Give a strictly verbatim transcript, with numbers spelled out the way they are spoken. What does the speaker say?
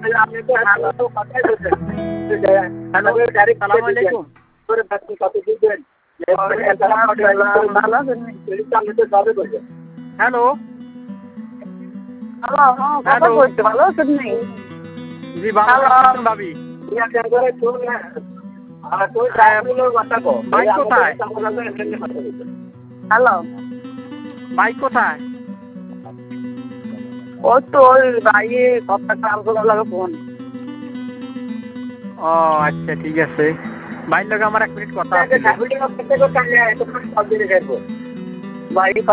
আপনি তো ভালো তো কথাই বলছেন হ্যালো আসসালামু আলাইকুম করে বাকি কত দিবেন হ্যালো কথা বলতে ভালো আছেন নি জি ভালো আছেন ভাবি ভাই কোথায় হ্যালো ভাই কোথায় ও তো ওই ভাইয়ে কথা কাম করার লাগে ফোন ও আচ্ছা ঠিক আছে ভাইয়ের লগে আমার এক মিনিট কথা আছে ভাই